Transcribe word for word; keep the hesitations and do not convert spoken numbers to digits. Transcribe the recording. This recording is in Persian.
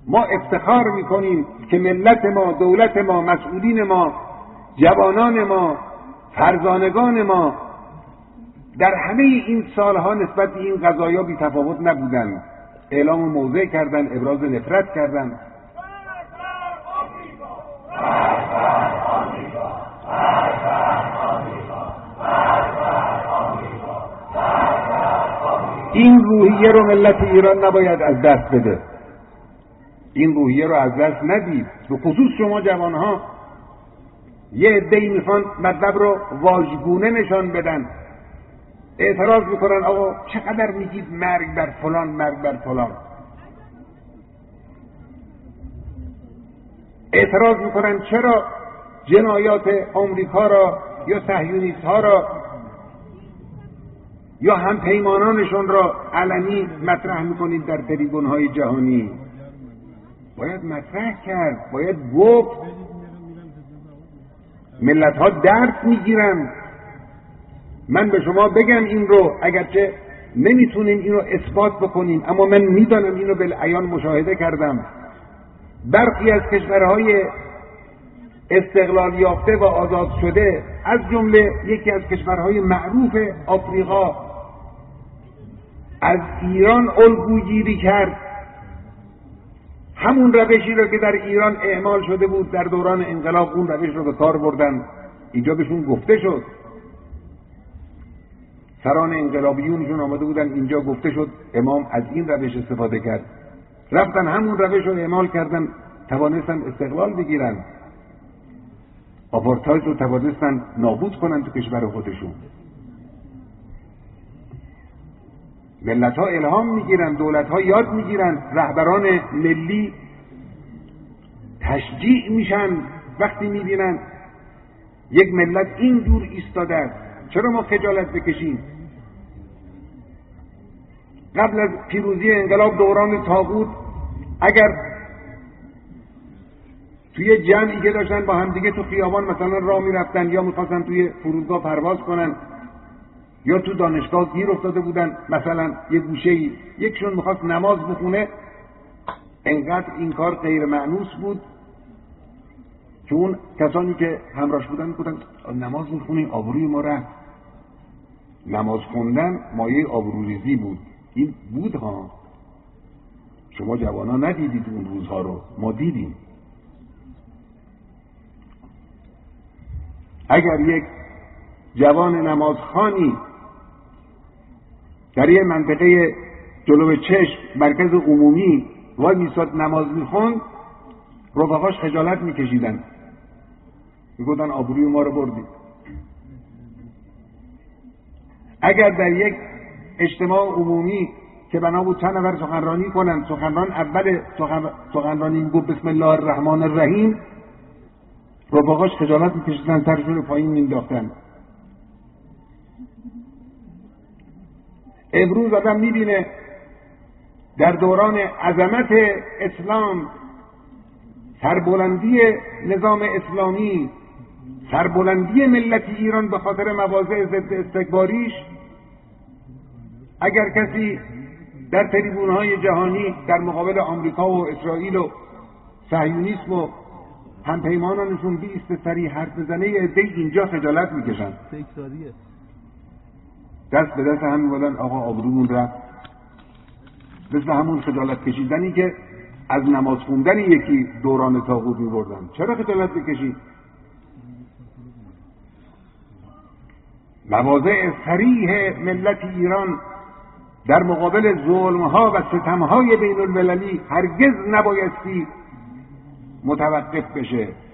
ما افتخار میکنیم که ملت ما، دولت ما، مسئولین ما، جوانان ما، فرزانگان ما در همه این سالها نسبت به این قضایا بی تفاوت نبودن، اعلام موضع کردن، ابراز نفرت کردن. این روحیه رو ملت ایران نباید از دست بده، این روحیه رو از دست ندید. به خصوص شما جوانها، یه عده‌ای میخوان مطلب رو واژگونه نشان بدن، اعتراض میکنن آقا چقدر میگید مرگ بر فلان، مرگ بر فلان. اعتراض میکنن چرا جنایات آمریکا را یا صهیونیست ها را یا هم پیمانانشون را علنی مطرح میکنید در تریبون های جهانی. باید مطرح کرد، باید گفت. ملت ها درس میگیرن. من به شما بگم این رو، اگرچه نمیتونیم این رو اثبات بکنیم، اما من میدانم، این رو بالعیان مشاهده کردم. برخی از کشورهای استقلال یافته و آزاد شده، از جمله یکی از کشورهای معروف آفریقا، از ایران الگوگیری کرد. همون روشی رو که در ایران اعمال شده بود در دوران انقلاب، اون روش رو به کار بردن. اینجا بهشون گفته شد، سران انقلابیونشون آمده بودن اینجا، گفته شد امام از این روش استفاده کرد، رفتن همون روش رو اعمال کردن، توانستن استقلال بگیرن، آپارتاید رو توانستن نابود کنن تو کشور خودشون. ملت ها الهام میگیرن، دولت ها یاد میگیرن، رهبران ملی تشجیع میشن وقتی میبینن یک ملت این جور ایستاده است. چرا ما خجالت بکشیم؟ قبل از پیروزی انقلاب دوران طاغوت، اگر توی جمعی که داشتن با هم دیگه تو خیابان مثلا راه میرفتن یا میخواستن توی فرودگاه پرواز کنن یا تو دانشگاه گیر افتاده بودن، مثلا یه گوشه‌ای یکشون میخواست نماز بخونه، انقدر این کار غیر مأنوس بود که اون کسانی که همراهش بودن میگفتن نماز میخونی آبروی ما رفت. نماز خوندن مایه آبروریزی بود. این بود ها، شما جوانا ندیدید اون روزها رو، ما دیدیم. اگر یک جوان نمازخوانی در یه منطقه جلو چشم مرکز عمومی وای میستاد نماز میخوند، رفقاش خجالت میکشیدن، میگفتن آبروی ما رو بردید. اگر در یک اجتماع عمومی که بنا بود چند نفر سخنرانی کنن، سخنران اول سخنرانی گفت بسم الله الرحمن الرحیم، رفقاش خجالت میکشیدن، سرشون رو پایین مینداختن. امروز آدم میبینه در دوران عظمت اسلام، سربلندی نظام اسلامی، سربلندی ملت ایران به خاطر مواضع ضد استکباریش، اگر کسی در تریبون‌های جهانی در مقابل آمریکا و اسرائیل و صهیونیسم و همپیمانانشون بیست سری حرف بزنه، یه عده اینجا خجالت میکشن، دست به دست هم می‌بودن آقا آبرومون رفت. مثل همون خجالت کشیدنی که از نماز خوندن یکی دوران طاغوت می‌بردن. چرا خجالت بکشید؟ مواضع صریح ملت ایران در مقابل ظلم‌ها و ستم‌های بین المللی هرگز نبایستی متوقف بشه.